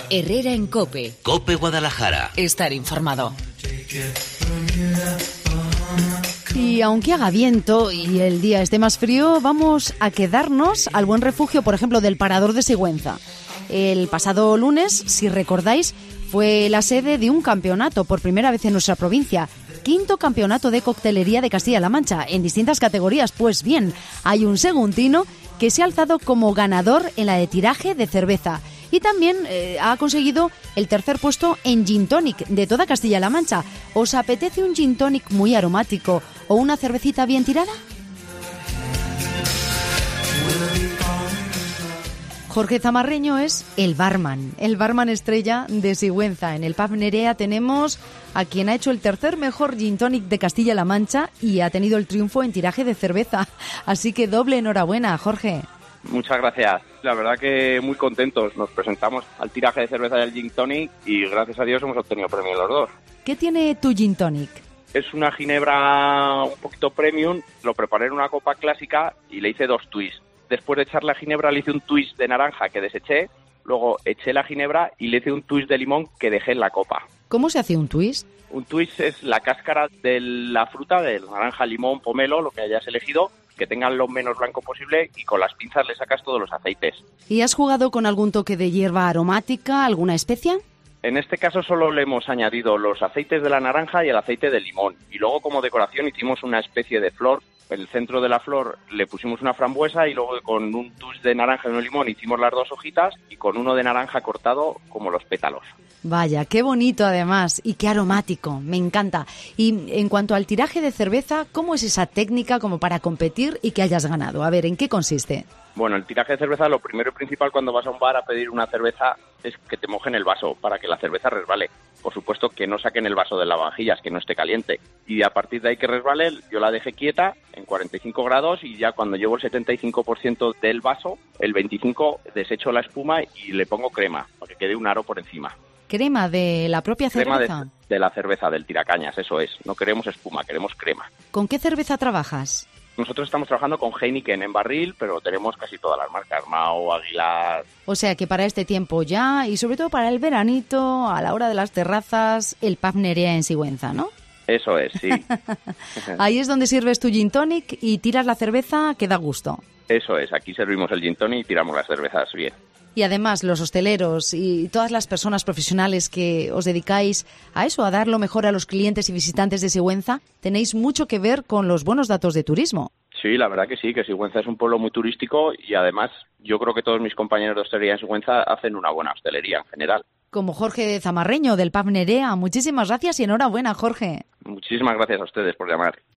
Herrera en COPE. COPE Guadalajara. Estar informado. Y aunque haga viento y el día esté más frío, vamos a quedarnos al buen refugio, por ejemplo, del Parador de Sigüenza. El pasado lunes, si recordáis, fue la sede de un campeonato por primera vez en nuestra provincia. 5º campeonato de coctelería de Castilla-La Mancha, en distintas categorías. Pues bien, hay un seguntino que se ha alzado como ganador en la de tiraje de cerveza. Y también ha conseguido el tercer puesto en Gin Tonic de toda Castilla-La Mancha. ¿Os apetece un Gin Tonic muy aromático o una cervecita bien tirada? Jorge Zamarreño es el barman estrella de Sigüenza. En el Pub Nerea tenemos a quien ha hecho el tercer mejor Gin Tonic de Castilla-La Mancha y ha tenido el triunfo en tiraje de cerveza. Así que doble enhorabuena, Jorge. Muchas gracias. La verdad que muy contentos. Nos presentamos al tiraje de cerveza del Gin Tonic y gracias a Dios hemos obtenido premio los dos. ¿Qué tiene tu Gin Tonic? Es una ginebra un poquito premium. Lo preparé en una copa clásica y le hice 2 twists. Después de echar la ginebra le hice un twist de naranja que deseché. Luego eché la ginebra y le hice un twist de limón que dejé en la copa. ¿Cómo se hace un twist? Un twist es la cáscara de la fruta, del naranja, limón, pomelo, lo que hayas elegido, que tengan lo menos blanco posible y con las pinzas le sacas todos los aceites. ¿Y has jugado con algún toque de hierba aromática, alguna especia? En este caso solo le hemos añadido los aceites de la naranja y el aceite de limón. Y luego como decoración hicimos una especie de flor. En el centro de la flor le pusimos una frambuesa y luego con un twist de naranja y un limón hicimos las 2 hojitas y con uno de naranja cortado como los pétalos. Vaya, qué bonito además y qué aromático, me encanta. Y en cuanto al tiraje de cerveza, ¿cómo es esa técnica como para competir y que hayas ganado? A ver, ¿en qué consiste? Bueno, el tiraje de cerveza, lo primero y principal cuando vas a un bar a pedir una cerveza es que te mojen el vaso para que la cerveza resbale. Por supuesto que no saquen el vaso de lavavajillas, que no esté caliente. Y a partir de ahí que resbale, yo la dejé quieta en 45 grados y ya cuando llevo el 75% del vaso, el 25% desecho la espuma y le pongo crema para que quede un aro por encima. ¿Crema de la propia cerveza? Crema de la cerveza, del tiracañas, eso es. No queremos espuma, queremos crema. ¿Con qué cerveza trabajas? Nosotros estamos trabajando con Heineken en barril, pero tenemos casi todas las marcas, Mao, Aguilar... O sea que para este tiempo ya, y sobre todo para el veranito, a la hora de las terrazas, el Pub Nerea en Sigüenza, ¿no? Eso es, sí. Ahí es donde sirves tu Gin Tonic y tiras la cerveza que da gusto. Eso es, aquí servimos el Gin Tonic y tiramos las cervezas bien. Y además los hosteleros y todas las personas profesionales que os dedicáis a eso, a dar lo mejor a los clientes y visitantes de Sigüenza, tenéis mucho que ver con los buenos datos de turismo. Sí, la verdad que sí, que Sigüenza es un pueblo muy turístico y además yo creo que todos mis compañeros de hostelería en Sigüenza hacen una buena hostelería en general. Como Jorge Zamarreño del Pub Nerea, muchísimas gracias y enhorabuena, Jorge. Muchísimas gracias a ustedes por llamar.